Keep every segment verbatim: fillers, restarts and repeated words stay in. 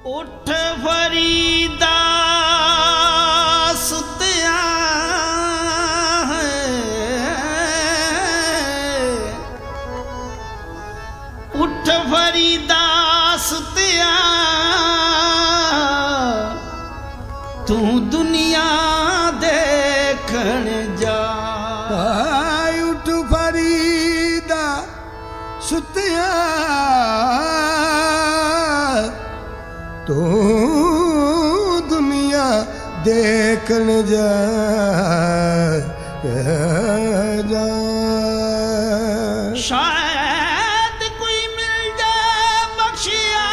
उठ फरीदा सुतिया है, उठ फरीदा सुतिया तू दुनिया देखण जा। उठ फरीदा सुतिया तू दुनिया देखण जा, जा। शायद कोई मिल जाए बख्शिया,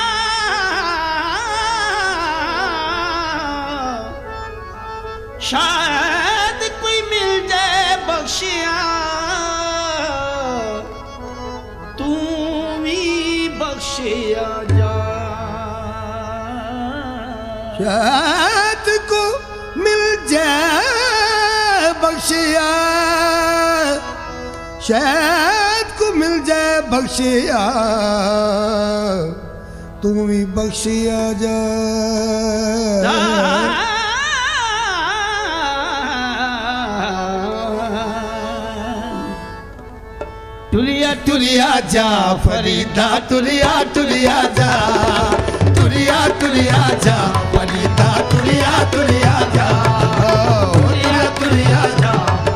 शायद कोई मिल जाए बख्शिया तू भी बख्शिया जा। शायद को मिल जाए बख्शिया, शायद को मिल जाए बख्शिया तू भी बख्शिया जा। टुलिया टुलिया जा फरीदा टुलिया टुलिया जा, टुलिया टुलिया जा फरीदा टुलिया टुलिया जा, टुलिया टुलिया जा।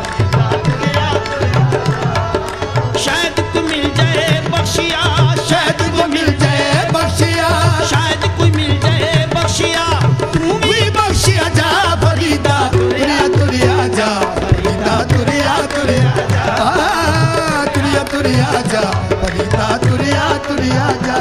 शायद को मिल जाए बख्शिया, शायद को मिल जाए बख्शिया, शायद कोई मिल जाए बख्शिया तू भी बख्शिया जा फरीदा टुलिया टुलिया जा, फरीदा टुलिया टुलिया जा, टुलिया टुलिया जा फरीदा टुलिया टुलिया जा।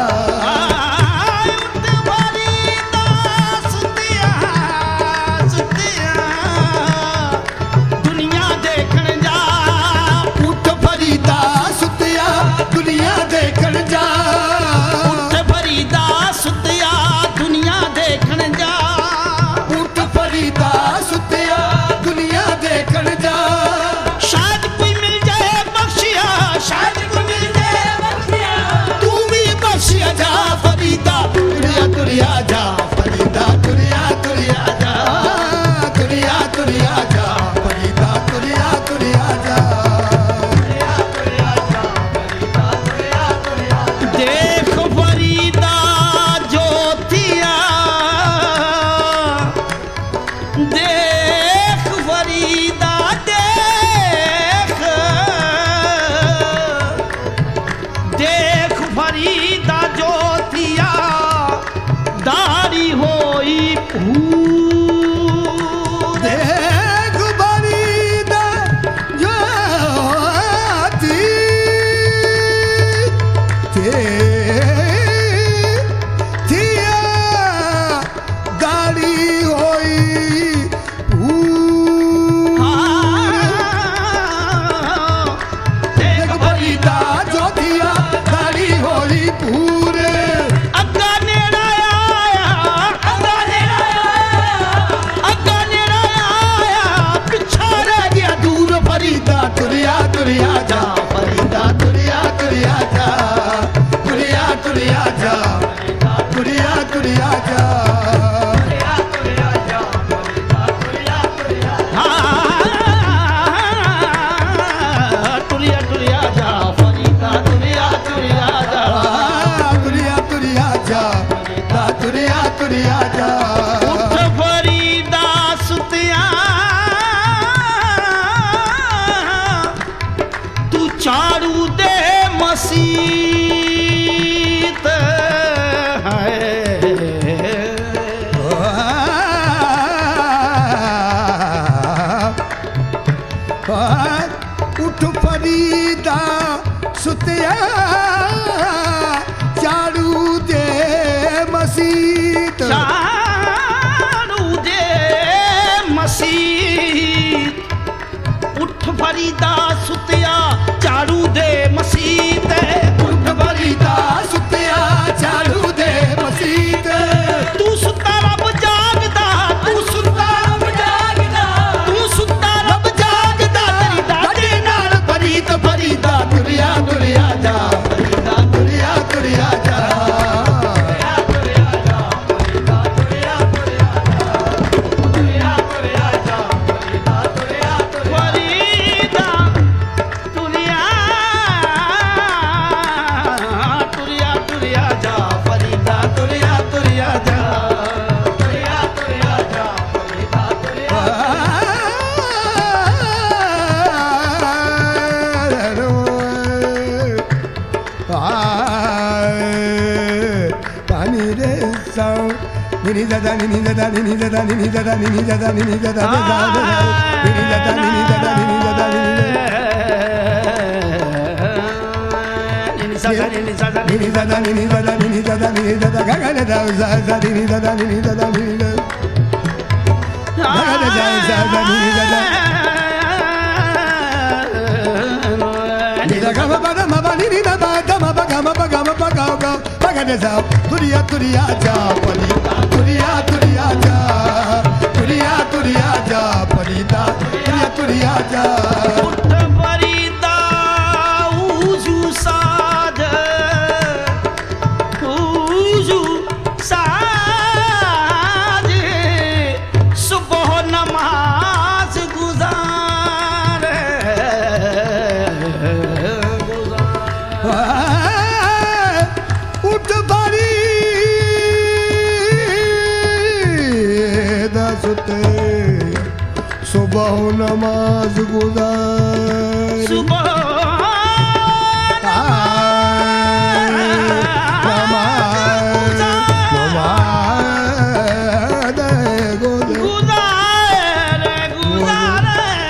चारू दे मसीत है। उठ फरीदा सुतिया चारू दे मसीत, सा नि दा दा नि दा दा नि दा दा नि दा दा नि दा दा नि दा दा दा नि दा दा नि दा दा नि दा दा sa sa ni sa sa ni da da ni da da ni da da ni da da ga ga da za za ni da da ni da da ni da ga ga da za za da ni da da ni da ga ba ba da ma ba ni ni da ba da ma ba ga ma ba ga ma ba ga ga ba ga da za turiya turiya ja palita turiya turiya ja turiya turiya ja palita turiya turiya ja सुबह नमाज गुजार सुबह नमाज नमाज गुजार गुजार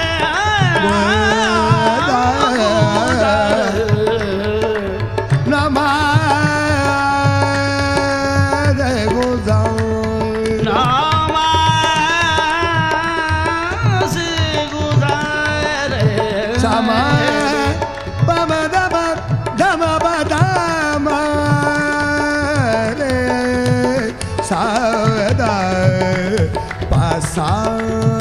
नमाज गुजार Sada pasar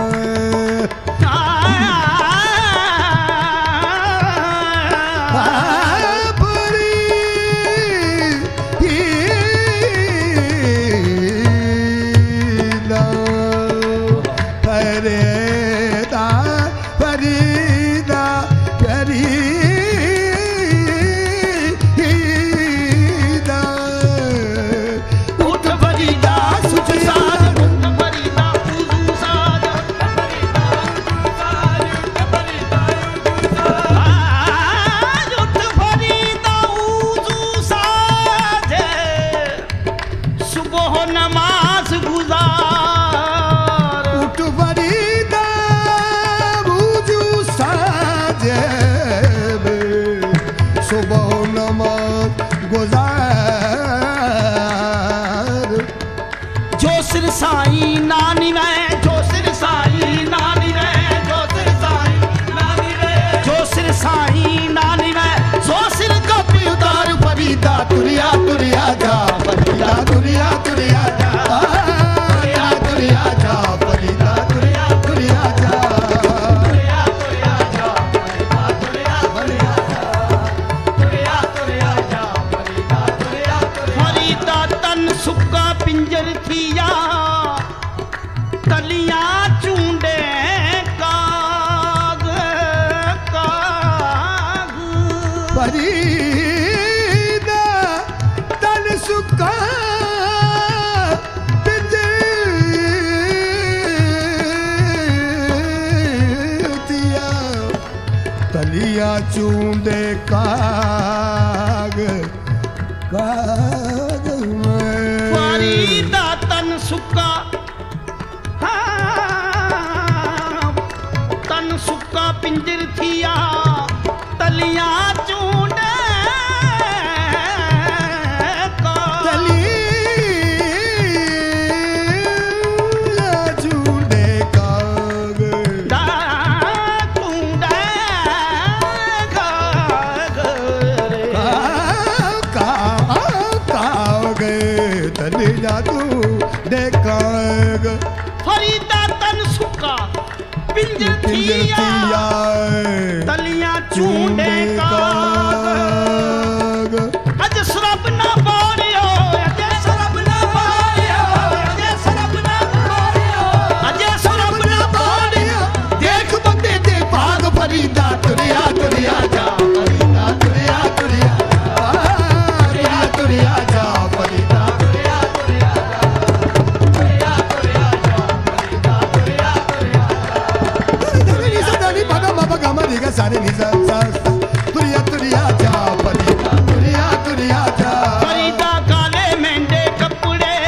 सिर साईं नानी में जो सिर साईं नानी में जो सिर साईं नानी में जो सिर साईं नानी में जो सिर का उतार फरीदा तुरिया तुरिया जा फरीदा तुरिया तुरिया जा तुरिया तुरिया जा फरीदा तुरिया तुरिया जा तुरिया तुरिया जा फरीदा तुरिया तुरिया तुरिया जा फरीदा तुरिया फरीदा तन सुक्का पिंजर थिया कलियां चूंडे काग काग फरीदा तन सुक्का पिंजर थिया कलियां चूंडे काग काग फरीदा तन सुक्का तन सुक्का पिंजर थिया तलियां चूंडे तलियां चूंडे काग चूंडे काग काग तलियां चूंडे काग फरीदा तन सुक्का पिंजर थिया तलियां चूंडे काग अज सरब ना बोलियो अज सरब ना बोलियो अज सरब ना बोलियो अज सरब ना बोलियो देख बंदे दे भाग फरीदा तुरिया तुरिया जा फरीदा तुरिया तुरिया तुरिया तुरिया जा फरीदा तुरिया तुरिया तुरिया तुरिया जा फरीदा तुरिया तुरिया तुरिया सदा नी पगा मा पगा मा नी गा सारे नी सा सा तुरिया तुरिया जा फरीदा तुरिया तुरिया जा फरीदा काले मेंढे कपड़े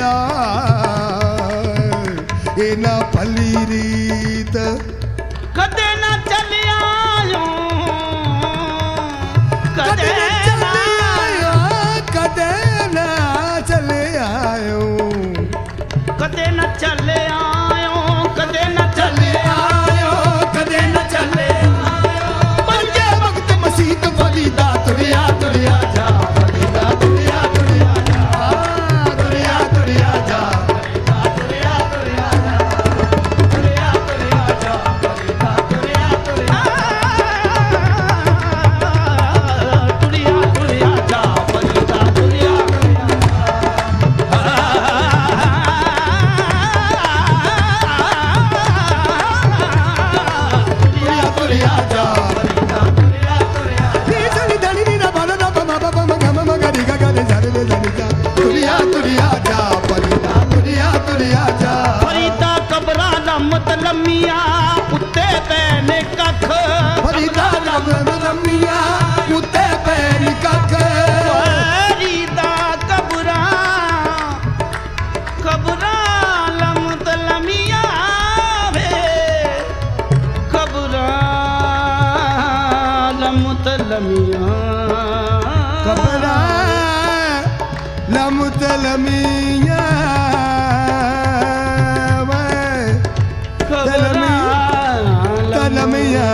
चलिया इना भली रीत कदे ना चलिया कदे ना चलिया कदे ना चले आयो कदे ना चले आयो कदे ना चले आयो कदे ना चले आयो पंजे वक्त मसीत फरीदा तुरिया तुरिया जा फरीदा तुरिया तुरिया जा तुरिया तुरिया जा तुरिया तुरिया जा तुरिया तुरिया जा फरीदा तुरिया तुरिया तुरिया तुरिया जा फरीदा तुरिया तुरिया जा फरीदा तुरिया तुरिया नी सनी धनी नी ना बाला ना पमा पमा मगा मगा गरी गा गा रे जारे रे जाने जा तुरिया तुरिया जा फरीदा तुरिया तुरिया जा फरीदा कबरा लमत लमिया उत्ते पैने कख फरीदा लमत लमिया उत्ते पैने कख फरीदा कबरा कबरा लमत लमिया वे कबरा लमत लमिया कबरा लमत लमिया लमिया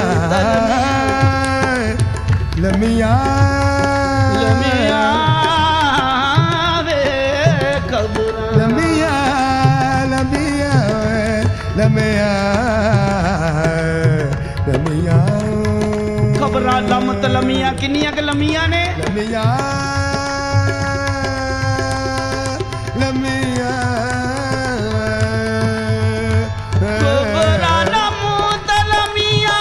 लमिया लमिया वे कबरा लमिया लमिया लमिया लमिया कबरा लमत लमिया किन्नियां क लमिया ने लमिया लमिया कबरा लमत लमिया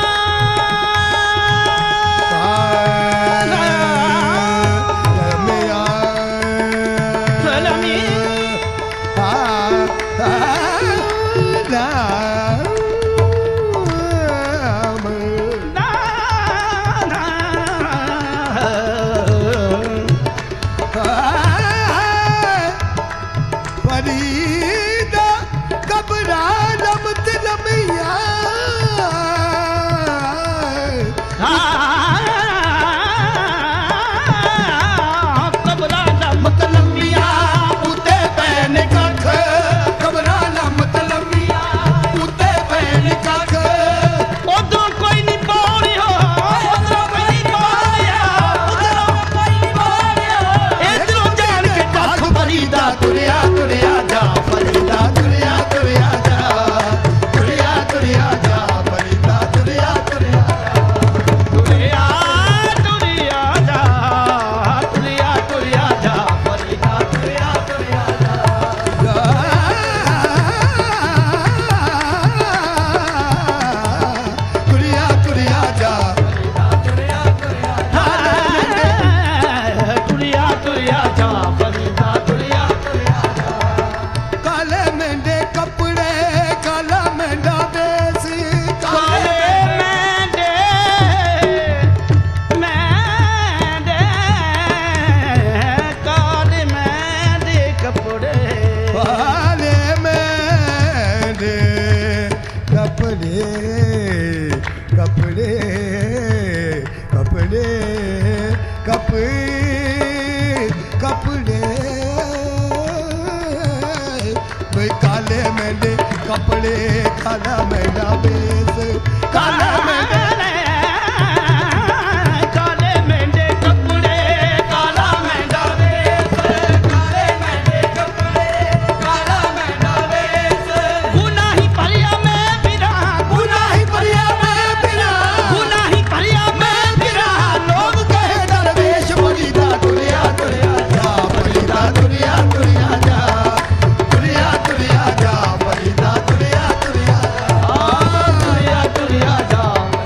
फरीदा कबरा लमत लमिया कबरा लमत लमिया उते पैन कख कबरा लमत लमिया उते पैन कख उधरों कोई नहीं बोलियो उधरों कोई नहीं बोलिया उधरों कोई नहीं बोलिया इधरों जान के कख फरीदा तुरिया तुरिया जा फरीदा तुरिया तुरिया जा तुरिया तुरिया जा फरीदा तुरिया तुरिया तुरिया तुरिया जा तुरिया तुरिया जा फरीदा तुरिया तुरिया जा तुरिया तुरिया जा तुरिया तुरिया जा फरीदा तुरिया तुरिया जा काले मेंढे कपड़े काला मेंढा बेस काले मेंढे मेंढे काले मेंढे कपड़े काले मेंढे कपड़े कपड़े कपड़े कपड़े कपड़े भाई काले मेंढे कपड़े काला मेंढा बेस काला मेंढा काले मेंढे कपड़े काला मेंढा वेश काले मेंढे कपड़े काला मेंढा वेश गुनाही परिया में बिरा गुनाही परिया में बिना गुनाही परिया में बिरा लोग कहे दरवेश फरीदा तुरिया तुरिया जा फरीदा तुरिया तुरिया जा तुरिया तुरिया जा फरीदा तुरिया तुरिया तुरिया तुरिया जा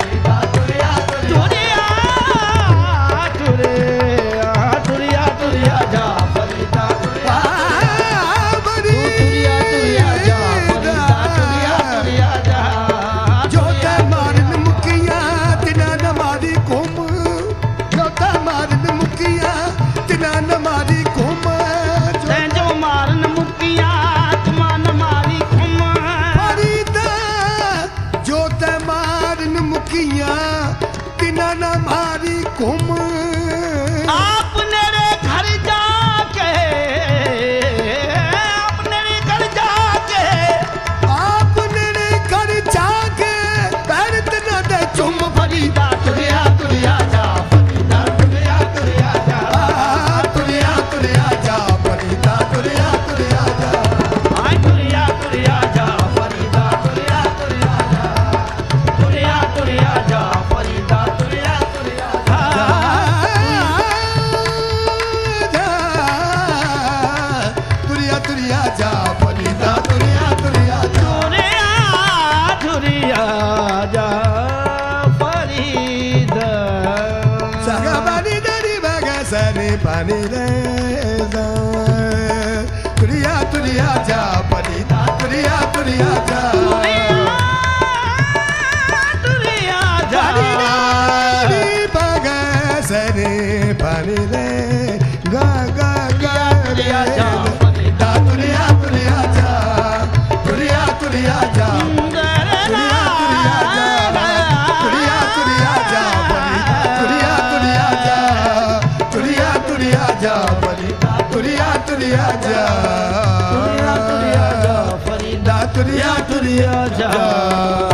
मारी कुम आपने रे घर जाके आपने रे घर जाके आपने रे घर जाके पैर तना दे चुम फरीदा तुरिया तुरिया जा फरीदा तुरिया तुरिया जा तुरिया तुरिया जा फरीदा तुरिया तुरिया जा हाय तुरिया तुरिया जा फरीदा तुरिया तुरिया जा तुरिया तुरिया जा फरीदा तुरिया तुरिया तुरिया तुरिया जा फरीदा तुरिया तुरिया जा तुरिया तुरिया जा फरीदा सगा पानी दरी बगा सरे पानी रे जा तुरिया तुरिया जा फरीदा तुरिया तुरिया जा तुरिया जा दरी बगा सरे पानी रे गा गा गा तुरिया जा दा तुरिया तुरिया जा तुरिया तुरिया जा तुरिया तुरिया जा तुरिया तुरिया जा तुरिया तुरिया जा तुरिया तुरिया जा तुरिया तुरिया जा फरीदा तुरिया तुरिया जा